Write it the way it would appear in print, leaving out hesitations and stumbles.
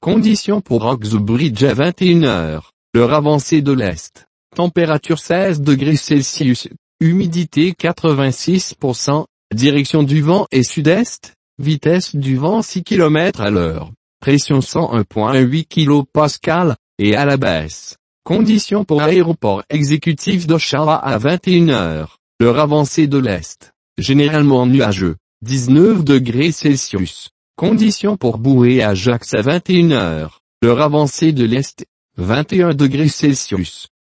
Conditions pour Oxbridge à 21h, l'heure avancée de l'Est. Température 16 degrés Celsius, humidité 86%, direction du vent est sud-est, vitesse du vent 6 km à l'heure, pression 101,8 kPa, et à la baisse. Conditions pour aéroport exécutif d'Oshawa à 21h, l'heure avancée de l'Est. Généralement nuageux, 19 degrés Celsius. Conditions pour Boué Ajax à 21h, l'heure avancée de l'Est, 21 degrés Celsius.